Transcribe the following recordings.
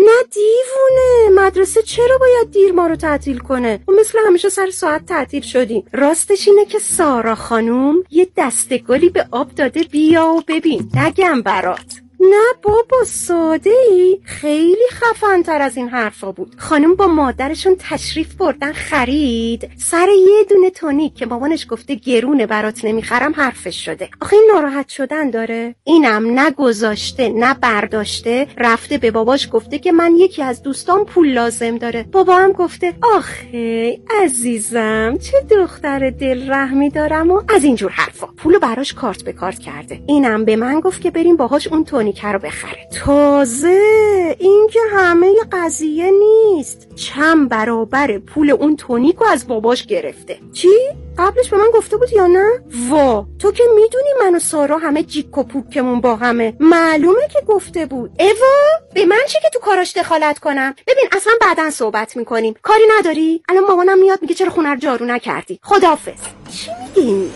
نه دیوونه، مدرسه چرا باید دیر ما رو تعطیل کنه؟ و مثل همیشه سر ساعت تعطیل شدیم. راستش اینه که سارا خانوم یه دسته گلی به آب داده، بیا و ببین نگم برات. نه بابا ساده ای، خیلی خفن تر از این حرفا بود. خانم با مادرشون تشریف بردن خرید، سر یه دونه تونیک که مامانش گفته گرونه برات نمیخرم حرفش شده. آخه این ناراحت شدن داره؟ اینم نه گذاشته نه برداشته، رفته به باباش گفته که من یکی از دوستان پول لازم داره. بابا هم گفته آخه عزیزم چه دختر دل رحمی دارم و از اینجور حرفا. پولو براش کارت به کارت کرده. اینم به من گفت که بریم باهاش اون تونیک رو بخره. تازه این که همه قضیه نیست، چند برابر پول اون تونیکو از باباش گرفته. چی؟ قبلش به من گفته بود یا نه؟ وا تو که میدونی من و سارا همه جیک و پوکمون با همه، معلومه که گفته بود. ایوا به من چه که تو کاراش دخالت کنم؟ ببین اصلا بعدن صحبت میکنیم، کاری نداری؟ الان مامانم میاد میگه چرا خونه رو جارو نکردی. خداحافظ. چی میگین؟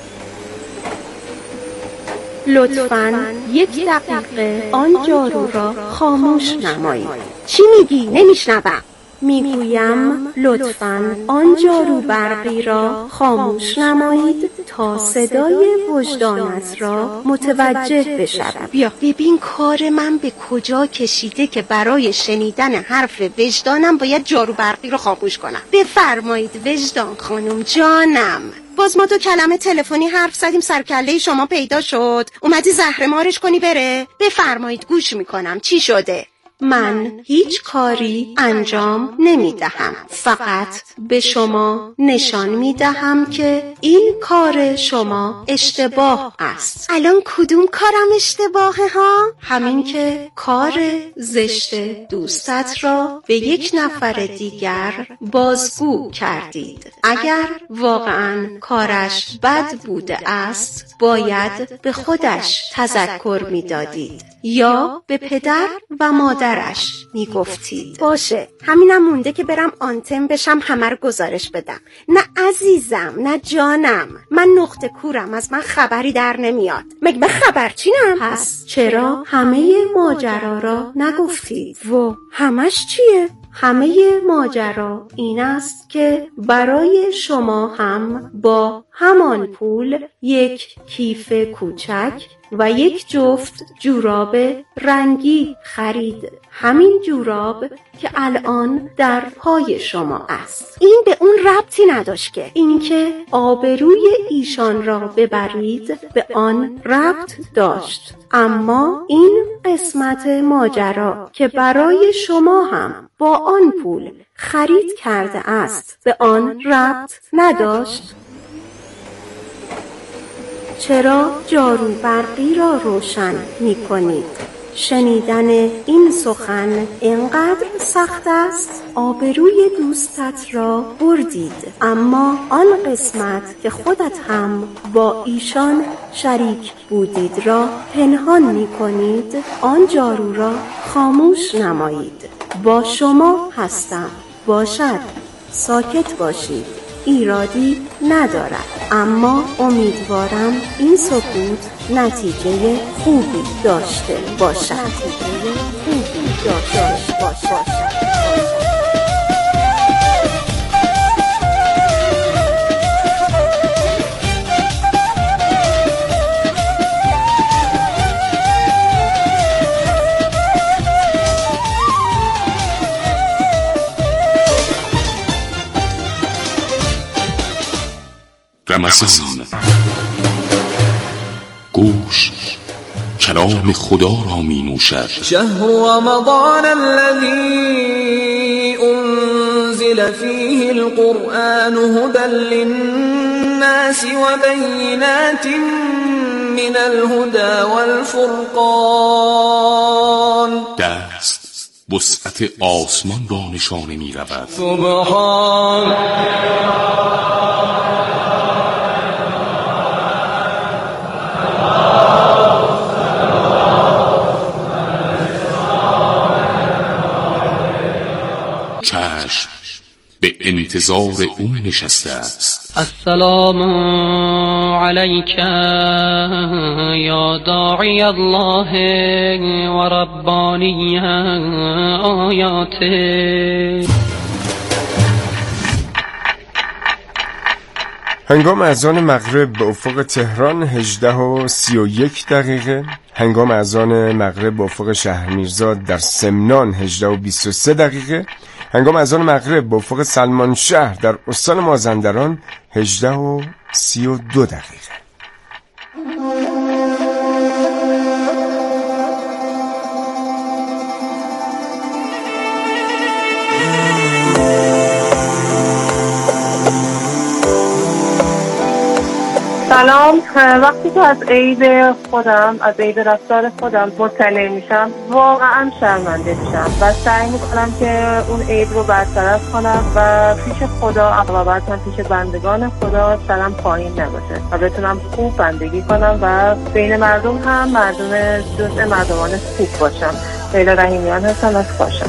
لطفاً یک دقیقه آن جارو را خاموش نمایید. چی میگی؟ نمیشنوم. میگویم لطفاً آن جارو برقی را خاموش نمایید تا صدای وجدانت را متوجه بشود. بیا ببین کار من به کجا کشیده که برای شنیدن حرف وجدانم باید جارو برقی را خاموش کنم. بفرمایید وجدان خانم جانم. باز ما 2 کلمه تلفنی حرف زدیم، سرکله شما پیدا شد، اومدی زهرمارش کنی بره؟ بفرمایید گوش میکنم. چی شده؟ من هیچ کاری انجام نمیدهم، فقط به شما نشان میدهم که این کار شما اشتباه است. الان کدوم کارم اشتباهه ها؟ همین که کار زشت دوستت را به یک نفر دیگر بازگو کردید. اگر واقعا کارش بد بوده است باید به خودش تذکر میدادید یا به پدر و مادرش میگفتید. باشه همینم مونده که برم آنتن بشم همه رو گزارش بدم. نه عزیزم نه جانم، من نقطه کورم، از من خبری در نمیاد. مگه من خبرچینم؟ پس چرا همه ماجرا را نگفتید؟ و همش چیه؟ همه ماجرا این است که برای شما هم با همان پول یک کیف کوچک و یک جفت جوراب رنگی خرید. همین جوراب که الان در پای شما است. این به اون ربطی نداشت که اینکه آبروی ایشان را ببرید به آن ربط داشت. اما این قسمت ماجرا که برای شما هم با آن پول خرید کرده است به آن ربط نداشت. چرا جارو برقی را روشن می کنید؟ شنیدن این سخن اینقدر سخت است؟ آبروی دوستت را بردید، اما آن قسمت که خودت هم با ایشان شریک بودید را پنهان می کنید. آن جارو را خاموش نمایید. با شما هستم. باشد ساکت باشید، ایرادی ندارد، اما امیدوارم این سکوت نتیجه خوبی داشته باشد. رمضان، گوش کلام خدا را می نوشد. شهر رمضان الذي انزل فيه القرآن هدى للناس وبينات من الهدى والفرقان. دست وسعت آسمان را نشانه می رود. سبحان به انتظار او نشسته است. السلام علیک یا داعی الله و ربانی آیاته. هنگام اذان مغرب به افق تهران 18:31. هنگام اذان مغرب به افق شهرمیرزاد در سمنان 18:23. هنگام اذان مغرب به افق سلمان شهر در استان مازندران 18:32. سلام. وقتی که از عید خودم، از عید رفتار خودم مطلع میشم واقعا شرمنده میشم و سعی میکنم که اون عید رو برطرف کنم و پیش خدا و بعد هم پیش بندگان خدا سرم پایین نباشه و بتونم خوب بندگی کنم و بین مردم هم مردم جزء مردمان خوب باشم. لیلا رحیمیان هستم از خوشم.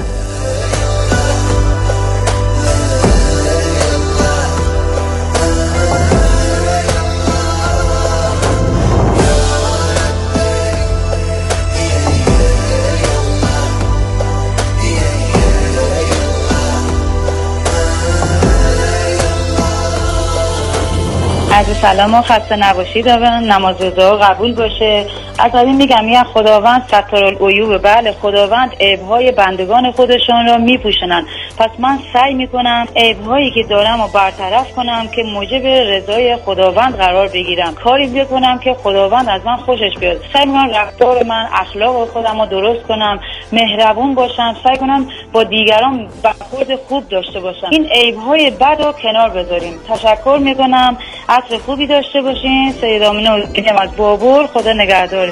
عرض سلام و خسته نباشید. نماز روزا قبول باشه. از این میگم یا خداوند ستارالعیوب، بله خداوند عیب‌های بندگان خودشان را میپوشنن. پس من سعی میکنم عیب‌هایی که دارم رو برطرف کنم که موجب رضای خداوند قرار بگیرم، کاری بکنم که خداوند از من خوشش بیاد. سعی میکنم رفتار من، اخلاق خودم رو درست کنم، مهربون باشم، سعی کنم با دیگران برخورد خوب داشته باشم. این عیب‌های بد رو کنار بذاریم. تشکر میکنم. عصر خوبی داشته باشین. سید آمینه از بابور. خدا نگهدار.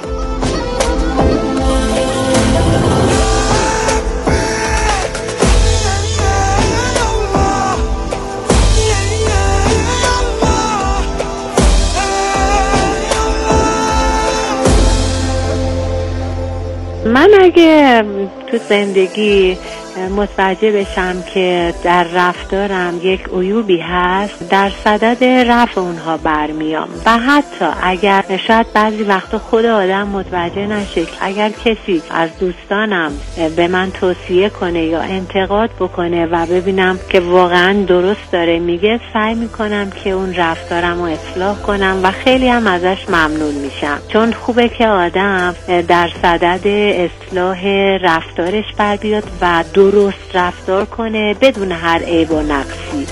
من اگه تو زندگی متوجه بشم که در رفتارم یک عیوبی هست، در صدد رفع اونها برمیام و حتی اگر شاید بعضی وقتا خود آدم متوجه نشه، اگر کسی از دوستانم به من توصیه کنه یا انتقاد بکنه و ببینم که واقعا درست داره میگه، سعی میکنم که اون رفتارم رو اصلاح کنم و خیلی هم ازش ممنون میشم، چون خوبه که آدم در صدد اصلاح رفتارش بر بیاد و درست رفتار کنه بدون هر عیب و نقصی.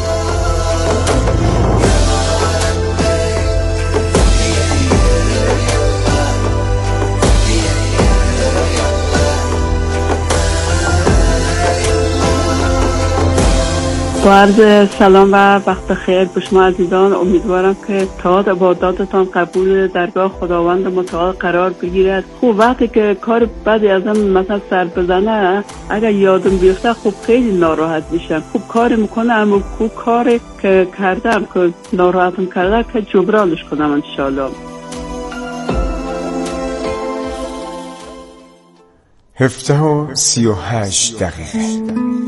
با عرض سلام و وقت بخیر به شما عزیزان. امیدوارم که طاعت عباداتتان قبول درگاه خداوند متعال قرار بگیرد. خوب وقتی که کار بدی ازم مثلا سر بزنه، اگر یادم بیفته خوب خیلی ناراحت میشم. خوب کار میکنم و خوب کاری که کردم که ناراحتم کرده که جبرانش کنم انشالله. 17:38.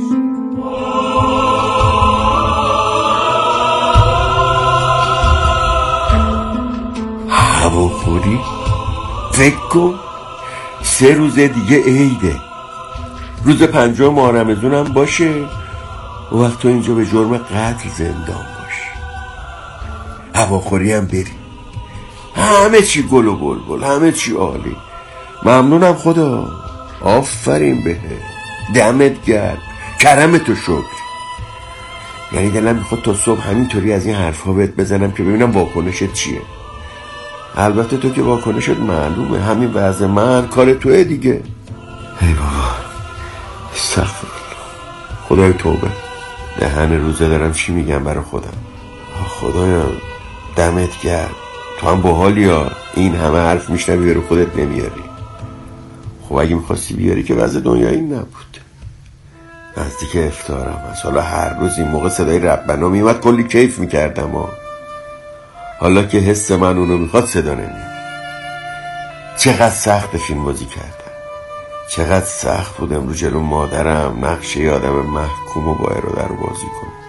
هواخوری؟ فکر کن 3 روز دیگه عیده، روز 5 ماه رمضان هم باشه و وقت تو اینجا به جرم قتل زندان باشی. هواخوری هم بری، همه چی گل و بلبل، همه چی عالی. ممنونم خدا، آفرین بهت، دمت گرم، کرمتو شکر. یعنی دلم میخواد تا صبح همینطوری از این حرفا بهت بزنم که ببینم واکنشت چیه. البته تو که واکنشت معلومه، همین وضع من کار توه دیگه. ای بابا استغفرالله، خدای توبه. دهن روزه دارم چی میگم برای خودم. خدایا دمت گرم، تو هم باحالی ها، این همه حرف میشنوی رو خودت نمیاری. خب اگه میخواستی بیاری که وضع دنیا این نبود. نزدیک افطارم هست، حالا هر روز این موقع صدای ربنا میومد کلی کیف میکردم ها. حالا که حس من اونو میخواد صدا نمیاد. چقدر سخت فیلم بازی کردم، چقدر سخت بود امروز جلو مادرم نقش یه آدم محکوم و باید رو در بازی کنم.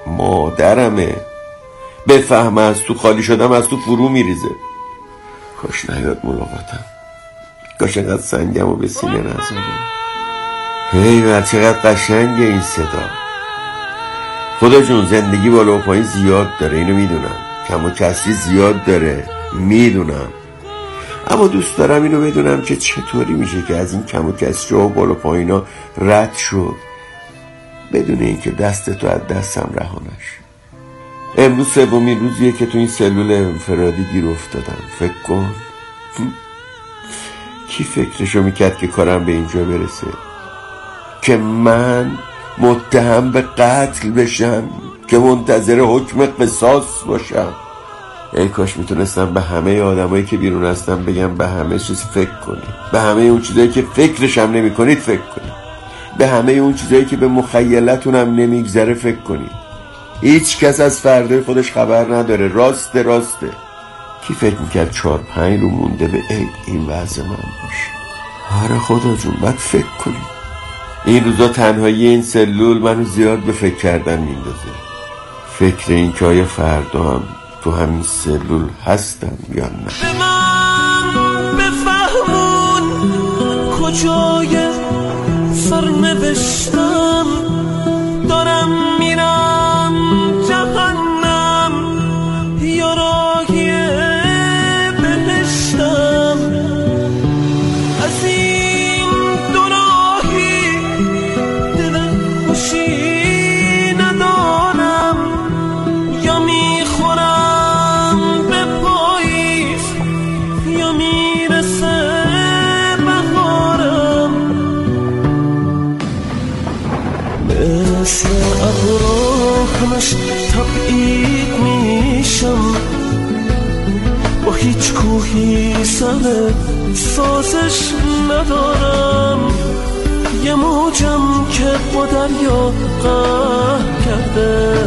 مادرمه، بفهمه از تو خالی شدم از تو فرو میریزه. کاش نیاد ملاقاتم، کاش اینقدر سنگم و به سینه نزنه. هی چقدر قشنگه این صدا. خدا جون زندگی بالا و پایین زیاد داره، اینو میدونم، کم و کسری زیاد داره میدونم، اما دوست دارم اینو بدونم که چطوری میشه که از این کم و کسری و بالا پایینا رد شد بدون اینکه دستتو از دستم رهانش. امروز سومین روزیه که تو این سلول انفرادی گیر افتادم. فکر کن کی فکرشو میکرد که کارم به اینجا برسه، که من متهم به قتل بشم، که منتظر حکم قصاص باشم. ای کاش میتونستم به همه آدمایی که بیرون هستن بگم به همه چیز فکر کنید، به همه اون چیزایی که فکرش هم نمی کنید فکر کنید، به همه اون چیزایی که به مخیلتون هم نمیگذره فکر کنید. هیچ کس از فردای خودش خبر نداره. راسته کی فکر میکرد 4-5 رو مونده به عید این وضع من باشه؟ آره خدا جون باید فکر کنید. این روزا تنهایی این سلول منو زیاد به فکر کردن میندازه. فکر این که آیا فردا هم تو همین سلول هستم یا نه. به من بفهمون کجای سرنوشتم، دارم میرم جهنم یا راهی بهشتم. از این دو راهی دل خوشی ندارم، یا میخورم به پاییز یا میرسه بهارم. مثل ابرا همش تبعید میشم، با هیچ کوهی سر سازش ندارم. یه موجم که با دریا قهر کرده،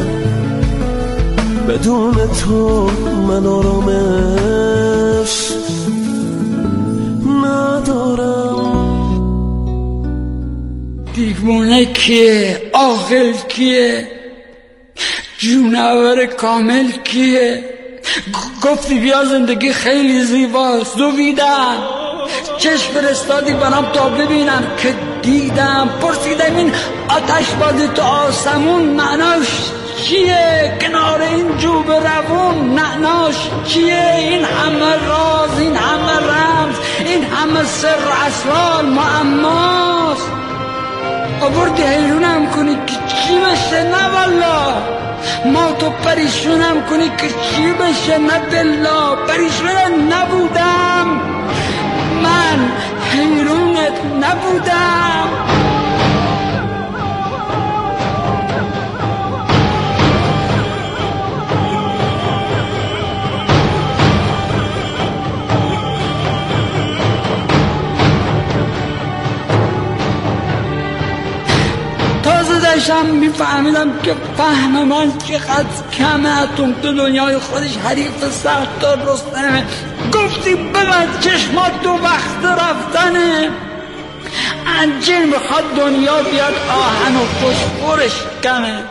بدون تو من آرامش ندارم. دیوونه کیه؟ عاقل کیه؟ جونور کامل کیه؟ گفتی بیا زندگی خیلی زیباست، دویدم چشم فرستادی برام تا ببینم که دیدم. پرسیدم این آتش بازی تو آسمون معناش چیه؟ کنار این جوب روون معناش چیه؟ این همه راز، این همه رمز، این همه سر و اسرار معماست. آوردی حیرونم کنی که چی بشه؟ نه والا. ما تو پریشونم کنی که چی بشه؟ نه دلا. پریشون نبودم، من حیرونت نبودم. داشتم میفهمیدم که فهم من چقدر کمه. تو دنیای خودش حریف سختار رستمه. گفتی ببند چشمات تو وقت رفتنه، انجیر میخواد دنیا بیاد آهن و فسفرش کمه.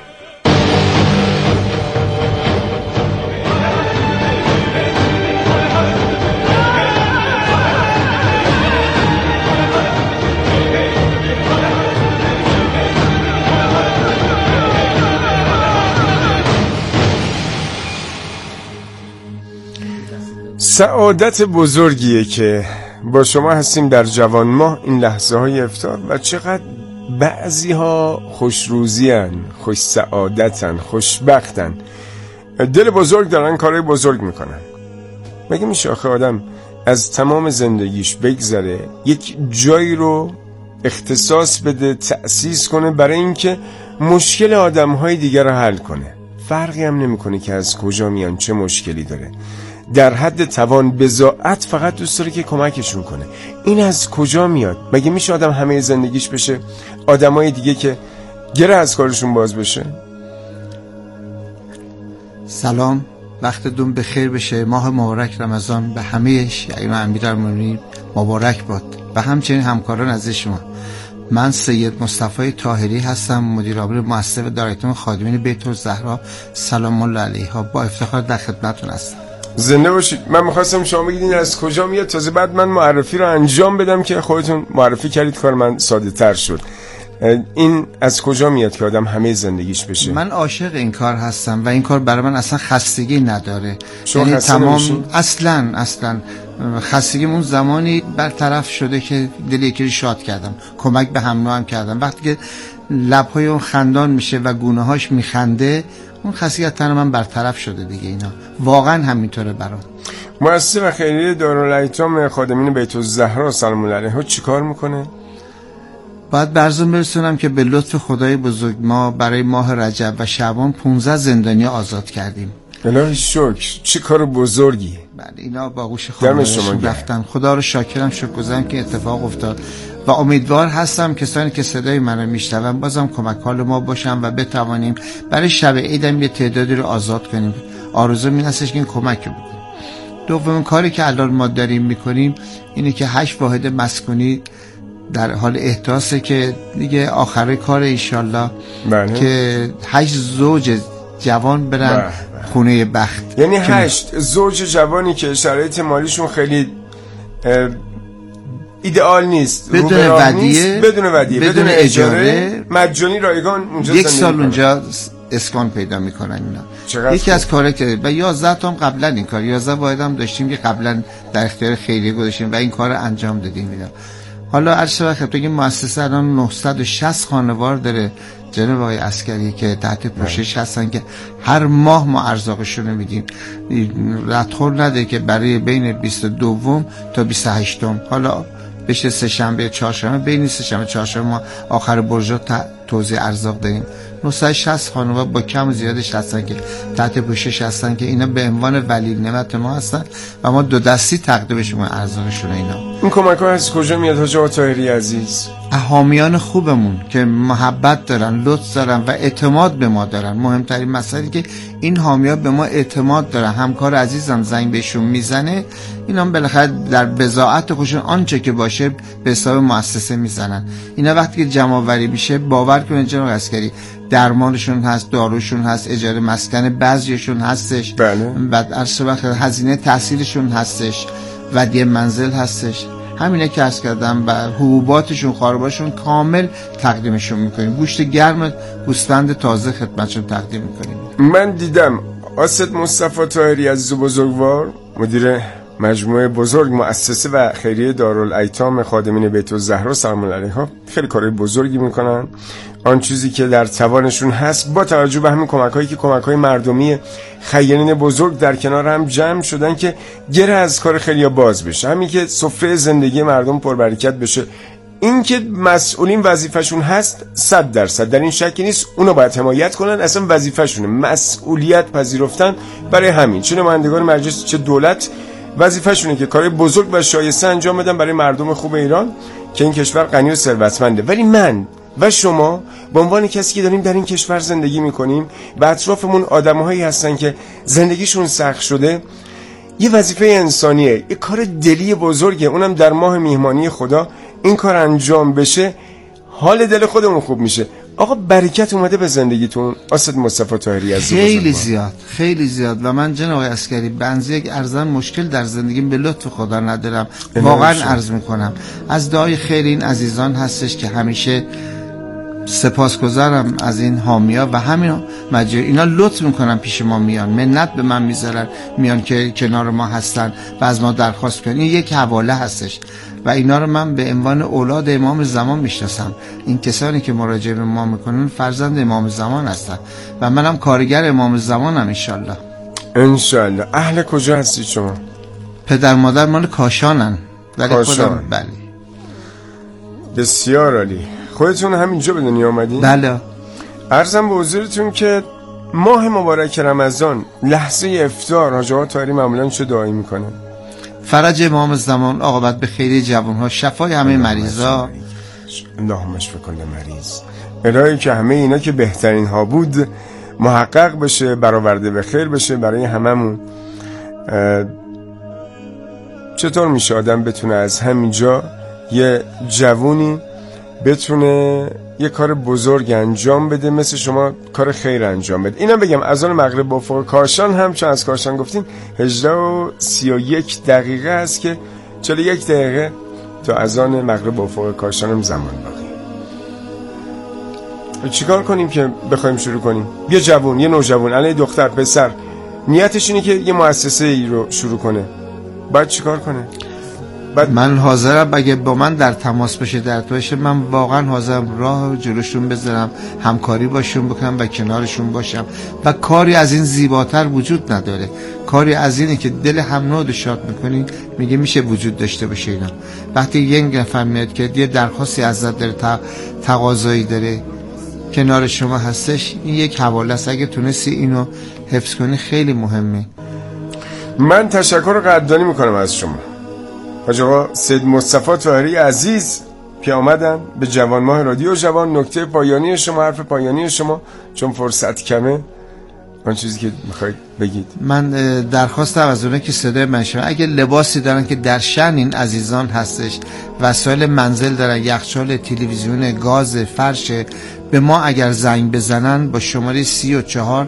سعادت بزرگیه که با شما هستیم در جوان ماه این لحظه های افطار، و چقدر بعضی ها خوش روزی هن، خوش سعادتن، خوشبختن، دل بزرگ دارن، کارهای بزرگ میکنن. مگه میشه آخه آدم از تمام زندگیش بگذره یک جایی رو اختصاص بده، تأسیس کنه برای اینکه مشکل آدمهای دیگر رو حل کنه؟ فرقی هم نمیکنه که از کجا میان، چه مشکلی داره. در حد توان بضاعت فقط دوست داره که کمکشون کنه. این از کجا میاد؟ مگه میشه آدم همه زندگیش بشه آدمای دیگه که گره از کارشون باز بشه؟ سلام، وقتتون بخیر بشه. ماه مبارک رمضان به همه شیعیان امیرالمومنین مبارک باد و همچنین همکاران از شما. من سید مصطفی طاهری هستم، مدیر عامل مؤسسه و دایرکتور خادمین بیت الزهرا سلام الله علیها. با افتخار در خدمتتون هستم. زنده باشید. من می‌خواستم شما بگید این از کجا میاد، تازه بعد من معرفی رو انجام بدم که خودتون معرفی کردید، کار من ساده تر شد. این از کجا میاد که آدم همه زندگیش بشه؟ من عاشق این کار هستم و این کار برای من اصلا خستگی نداره. یعنی تمام اصلا خستگیمون زمانی برطرف شده که دل یکی رو شاد کردم، کمک به هم نوعم کردم. وقتی که لب‌های اون خندان میشه و گونه‌هاش میخنده، اون خستگی از تن من برطرف شده دیگه. اینا واقعا همینطوره برام. مؤسسه و خیریه دارالایتام خادمین بیت الزهرا سلام الله علیها چیکار میکنه؟ باید برزون برسونم که به لطف خدای بزرگ ما برای ماه رجب و شعبان 15 زندانی آزاد کردیم. الهی شکر، چه کار بزرگی. بله، اینا با آغوش خانواده‌شون رفتن. خدا رو شاکرم، شکرگزارم که اتفاق افتاد و امیدوار هستم کسانی که صدای منو میشنون بازم کمک حال ما باشن و بتوانیم برای شب عیدم یه تعدادی رو آزاد کنیم. آرزو این هستش که این کمک رو بکنیم. دومین کاری که الان ما داریم میکنیم اینه که 8 واحد مسکونی در حال احداثه که دیگه آخر کار انشالله که 8 زوج جوان برن خونه بخت. یعنی 8 زوج جوانی که شرایط مالیشون خیلی ایدئال نیست، بدون ودیعه، بدون اجاره، مجانی رایگان اونجا 1 سال اونجا اسکان پیدا میکنن اینا. یکی از کارا که و 11 تا هم قبلا این کار 11 واحد هم داشتیم که قبلا در اختیار خیریه گذاشتیم و این کار انجام دادیم اینا. حالا عرض وقت بگیم مؤسسه الان 960 خانوار داره جناب آقای عسکری که تحت پوشش هستن که هر ماه ما ارزاقشون رو میدیم. ردخور نده که برای بین 22 تا 28 حالا بشه سه شنبه چهارشنبه، بین سه شنبه چهارشنبه ما آخر برجا توزیع ارزاق داریم. 960 خانوار با کم و زیادش هستن که تحت پوشش هستن که اینا به عنوان ولی نعمت ما هستن و ما 2 دستی تقدیمش می‌کنیم ارزاقشون. اینا این کمک‌ها از کجا میاد حاج آقا طاهری عزیز؟ حامیان خوبمون که محبت دارن، لطف دارن و اعتماد به ما دارن. مهمترین مسئله که این حامیان به ما اعتماد دارن. همکار عزیزم زنگ بهشون میزنه، اینا بالاخره در بضاعت خودشون آنچه که باشه به حساب مؤسسه میزنن. اینا وقتی که جمع آوری میشه باور کنید جناب عسکری درمانشون هست، داروشون هست، اجاره مسکن بعضیشون هستش، بعد عرض وقت هزینه تحصیلشون هستش، ودیعه منزل هستش. همینه که عرض کردم و حبوباتشون خارباشون کامل تقدیمشون میکنیم. گوشت گرم، گوسفند تازه خدمتشون تقدیم میکنیم. من دیدم آسد مصطفی طاهری عزیز و بزرگوار مدیر مجموعه بزرگ مؤسسه و خیریه دارالایتام خادمین بیت الزهرا سلام الله علیها خیلی کارهای بزرگی میکنن. آن چیزی که در توانشون هست با توجه به همین کمک‌هایی که کمک‌های مردمی خیرین بزرگ در کنار هم جمع شدن که گره از کار خیلی باز بشه، همین که سفره زندگی مردم پربرکت بشه. این که مسئولین وظیفه‌شون هست 100% در این شکی نیست، اونا باید حمایت کنن، اصلا وظیفه‌شونه مسئولیت پذیرفتن. برای همین چه نمایندگان مجلس چه دولت وظیفه‌شونه که کارهای بزرگ و شایسته انجام بدن برای مردم خوب ایران که این کشور غنی و ثروتمنده. ولی من و شما به عنوان کسی که داریم در این کشور زندگی میکنیم و اطرافمون آدم‌هایی هستن که زندگیشون سخت شده، یه وظیفه انسانیه، یه کار دلی بزرگه، اونم در ماه میهمانی خدا این کار انجام بشه حال دل خودمون خوب میشه. آقا برکت اومده به زندگیتون آسد مصطفی طاهری عزیز. خیلی زیاد و من جناب عسکری بنز یک ارزان مشکل در زندگیم به لطف خدا ندارم، واقعا عرض میکنم. از دعای خیر این عزیزان هستش که همیشه سپاسگزارم از این حامیا و همین مجموعه اینا لطف میکنن پیش ما میان، منت به من میذارن، میان که کنار ما هستن و از ما درخواست کنن. این یک حواله هستش و اینا رو من به عنوان اولاد امام زمان میشناسم. این کسانی که مراجعه به ما میکنن فرزند امام زمان هستن و منم کارگر امام زمانم انشالله. اهل کجا هستی شما؟ پدر مادر مال کاشانن. کاشان. بله. بسیار عالی. خودتون همینجا به دنیا آمدین؟ بله. عرضم به حضورتون که ماه مبارک رمضان لحظه افطار حاج آقا طاهری معمولا چه دعایی میکنن؟ فرج امام زمان، عاقبت به خیری جوانها، شفای همه مریضا. اللهم اشف کل مریض. الهی که همه اینا که بهترین ها بود محقق بشه، برآورده به خیر بشه برای هممون. چطور میشه آدم بتونه از همینجا یه جوونی بتونه یه کار بزرگ انجام بده، مثل شما کار خیر انجام بده. اینم بگم اذان مغرب با افق کاشان هم چون از کاشان گفتین 18:31 دقیقه است که 41 دقیقه تا اذان مغرب با افق کاشان هم زمان باقی. چیکار کنیم که بخوایم شروع کنیم؟ یه جوون، یه نوجوان، الان دختر پسر نیتش اینه که یه مؤسسه ای رو شروع کنه، باید چیکار کنه؟ من حاضرم اگه با من در تماس بشه، در باشه، من واقعا حاضرم راه جلوشون بذارم، همکاری باشون بکنم و کنارشون باشم. و کاری از این زیباتر وجود نداره. کاری از اینه که دل هم نو شاد میکنی، میگه میشه وجود داشته باشه اینا. وقتی یک نفر میاد که یه درخواستی ازت داره، تقاضایی داره، کنار شما هستش، این یک حواله است. اگه تونستی اینو حفظ کنی خیلی مهمه. من تشکر قدردانی میکنم از شما حاج آقا سید مصطفی طاهری عزیز که آمدن به جوان ماه رادیو جوان. نکته پایانی شما، حرف پایانی شما، چون فرصت کمه، آن چیزی که میخواید بگید. من درخواستم از اونه که صدای من شما، اگه لباسی دارن که در شأن این عزیزان هستش، وسایل منزل دارن، یخچال، تلویزیون، گاز، فرش، به ما اگر زنگ بزنن با شماره 34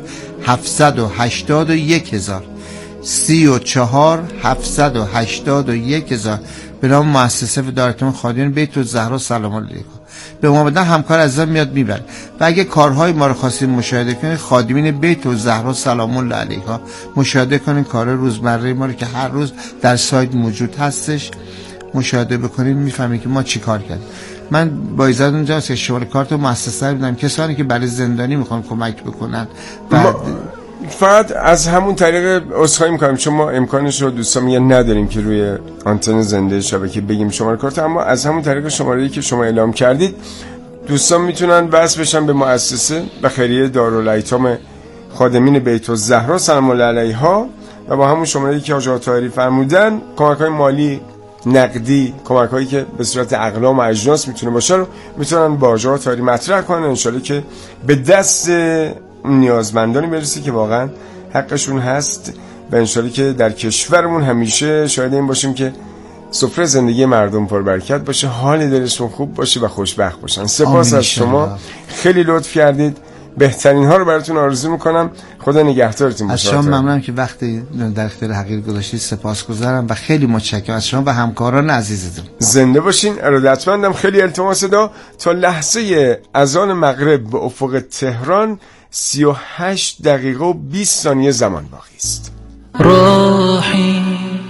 781 000 34 781 000 به نام مؤسسه ودارتون خادمین بیت الزهرا سلام الله علیها به ما بدن، همکار عزیزم میاد میبره. و اگه کارهای ما رو خواستین مشاهده کنید، خادمین بیت الزهرا سلام الله علیها مشاهده کنید، کار روزمره ما رو که هر روز در سایت موجود هستش مشاهده بکنید، میفهمید که ما چی کار کردیم. من با اجازه اونجاست که شماره کارت مؤسسه رو میدم، کسانی که برای زندانی میخوان کمک بکنن. فقط از همون طریق عذرخواهی میکنم چون ما امکانش رو دوستان میگن نداریم که روی آنتن زنده شبکه بگیم شماره کارت، اما از همون طریق شماره‌ای که شما اعلام کردید دوستان میتونن وصل بشن به مؤسسه و خیریه دارالایتام خادمین بیت الزهرا سلام الله علیها و با همون شماره‌ای که حاج آقا طاهری فرمودن کمک‌های مالی، نقدی، کمک‌هایی که به صورت اقلام و اجناس میتونه باشه رو میتونن با حاج آقا طاهری مطرح کنن، ان شاءالله که به دست نیازمندانی برسه که واقعا حقشون هست و ان شاءالله که در کشورمون همیشه شاهد این باشیم که سفره زندگی مردم پربرکت باشه، حال دلشون خوب باشه و خوشبخت باشن. سپاس از شما، خیلی لطف کردید، بهترین ها رو براتون آرزو میکنم. خدا نگهدارتون باشه. از شما ممنونم که وقتی در اختیار حقیر گذاشتید، سپاسگزارم و خیلی متشکرم از شما و همکاران عزیزتون. زنده باشین. ارادتمندم. خیلی التماس تا لحظه اذان مغرب به افق تهران 38 دقیقه و 20 ثانیه زمان باقی است. راحی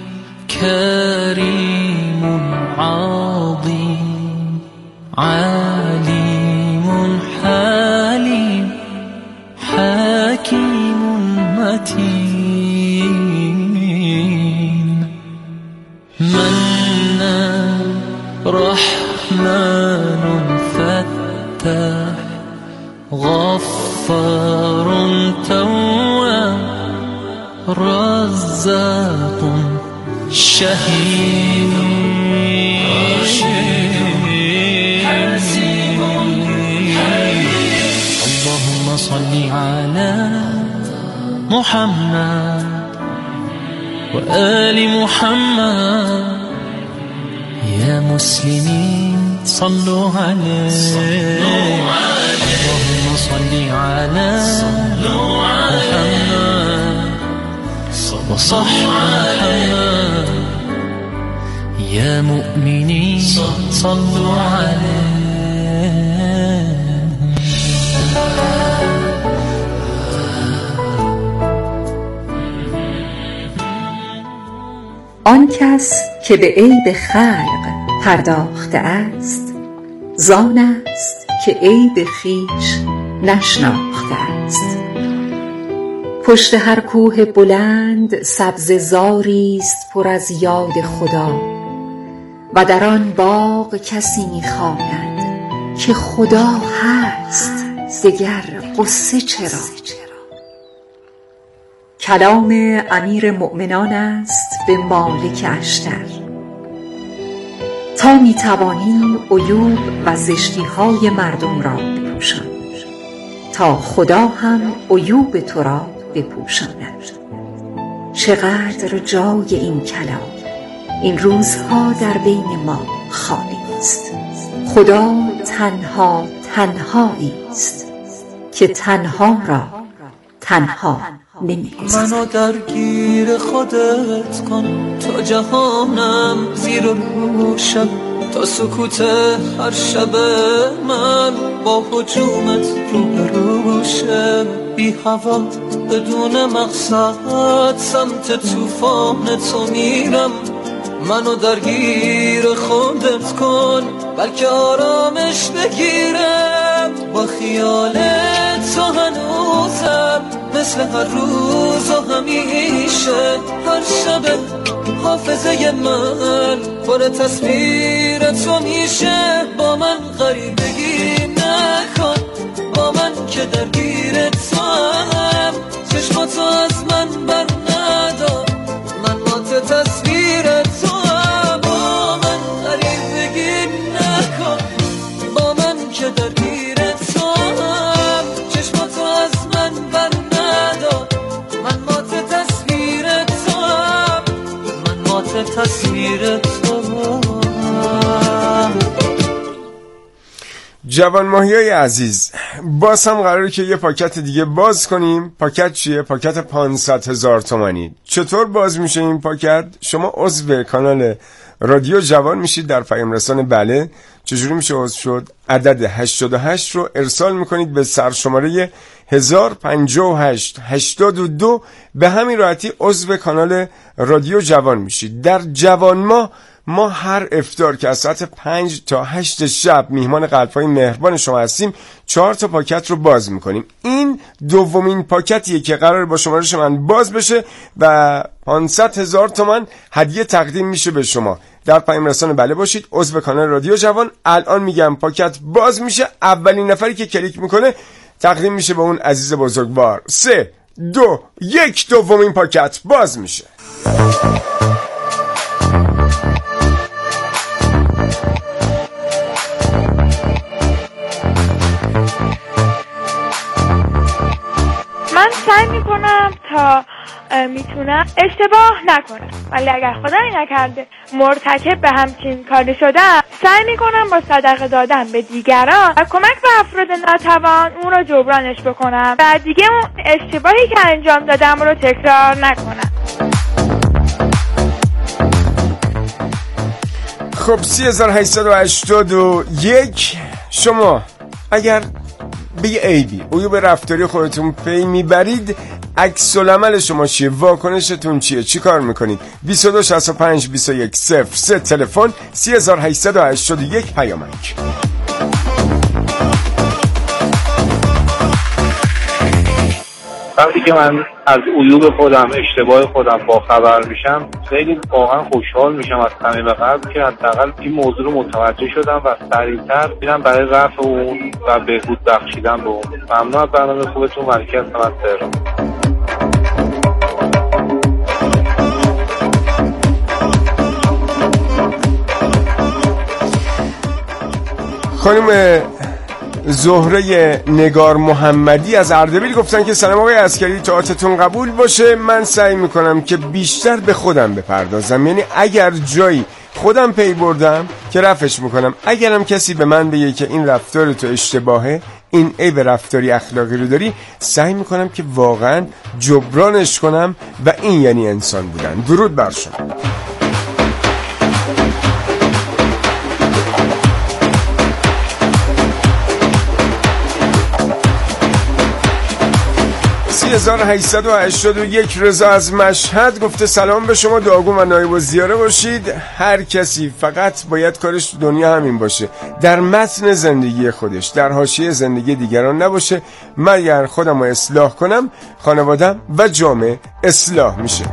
کریم عظیم علیم حلیم حکیم متین من رحمن فتح غفار تواب رزاق شهید اللهم صل على محمد وآل محمد يا مسلمين صلوا عليه اللهم صل على محمد وصح محمد يا مؤمنين صلوا عليه. آن کس که به عیب خلق پرداخته است، زان است که عیب خویش نشناخته است. پشت هر کوه بلند سبزه زاری است پر از یاد خدا و در آن باغ کسی می‌خواند که خدا هست، دگر قصه چرا؟ کلام امیر مؤمنان است به مالک اشتر: تا می‌توانی عیوب و زشتی‌های مردم را بپوشان، تا خدا هم عیوب تو را بپوشاند. چقدر جای این کلام این روزها در بین ما خالی است. خدا تنها تنهایی است که تنها را تنها نمی‌گذارد. منو درگیر خودت کن تا جهانم زیر و روشم، تا سکوت هر شب من با هجومت روبروشم. بی هوا بدون مقصد سمت طوفان تو میرم. منو درگیر خودت کن بلکه آرامش بگیرم. با خیال تو هنوزم مثل هر روز و همیشه. هر شب حافظه من پر تصویر تو میشه. با من غریبگی نکن، با من که درگیر تو هم. چشماتو از من بر ندار، من مات تصویر تو هم. با من غریبگی نکن، با من که درگیر تو هم. چشماتو از من بر ندار، من مات تصویر تو هم. من مات تصویر تو هم. جوان ماهیای عزیز، باز هم قراره که یه پاکت دیگه باز کنیم. پاکت چیه؟ پاکت 500,000 تومانی. چطور باز میشه این پاکت؟ شما عضو کانال رادیو جوان میشید در پیام رسان بله. چجوری میشه عضو شد؟ عدد 88 رو ارسال میکنید به سرشماره 1058 82. به همین راحتی عضو کانال رادیو جوان میشید. در جوان ما هر افطار که از ساعت 5 تا 8 شب میهمان قلب‌های مهربان شما هستیم 4 تا پاکت رو باز میکنیم. این دومین پاکتیه که قرار با شمارش من باز بشه و 500,000 تومان هدیه تقدیم میشه به شما. در پیام رسان بله باشید، عضو کانال رادیو جوان. الان میگم پاکت باز میشه، اولین نفری که کلیک میکنه تقدیم میشه به اون عزیز بزرگوار. 3 2 1 دومین پاکت باز میشه. من سعی میکنم تا میتونم اشتباه نکنم، ولی اگر خدایی نکرده مرتکب به همچین کاری شدم، سعی میکنم با صدقه دادن به دیگران و کمک به افراد ناتوان اون رو جبرانش بکنم و دیگه اون اشتباهی که انجام دادم رو تکرار نکنم. خب 3881 شما اگر به یه عیبی عیوب رفتاری خودتون پی میبرید، عکس العمل شما چیه؟ واکنشتون چیه؟ چی کار میکنید؟ 22 65 21 03 تلفن 3881 پیامک. وقتی که من از عیوب خودم، اشتباه خودم باخبر میشم، خیلی واقعا خوشحال میشم از صمیم قلب که حداقل این موضوع رو متوجه شدم و سریعتر میرم برای رفع اون و بهبود بخشیدن به اون. ممنون از برنامه خوبتون. ملکی هستم از تهران. خانم زهره نگار محمدی از اردبیل گفتن که سلام آقای عسکری، طاعتتون قبول باشه. من سعی میکنم که بیشتر به خودم بپردازم، یعنی اگر جایی خودم پی بردم که رفعش میکنم، اگرم کسی به من بگه که این رفتار تو اشتباهه، این عیب رفتاری اخلاقی رو داری، سعی میکنم که واقعا جبرانش کنم و این یعنی انسان بودن. درود بر شما. سی 1881 رضا از مشهد گفته سلام به شما، دعاگو و نایب الزیاره باشید. هر کسی فقط باید کارش تو دنیا همین باشه، در متن زندگی خودش، در حاشیه زندگی دیگران نباشه. مگر خودم رو اصلاح کنم، خانوادم و جامعه اصلاح میشه.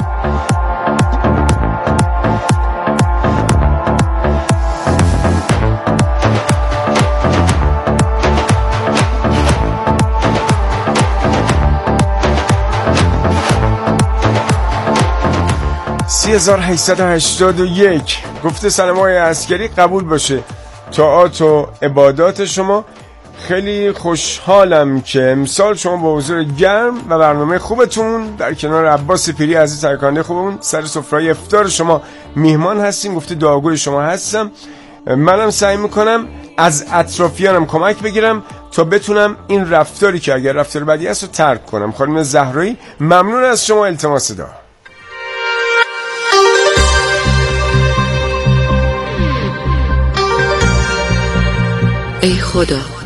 سی 1881 گفته سلام آقای عسکری، قبول باشه طاعات و عبادات شما. خیلی خوشحالم که امسال شما با حضور گرم و برنامه خوبتون در کنار عباس پیری عزیز ترکانده خوبمون سر سفره افطار شما میهمان هستیم. گفته دعاگوی شما هستم. منم سعی میکنم از اطرافیانم کمک بگیرم تا بتونم این رفتاری که اگر رفتار بدی است رو ترک کنم. خانم زهرایی ممنون از شما. التماس دعا. ای خدا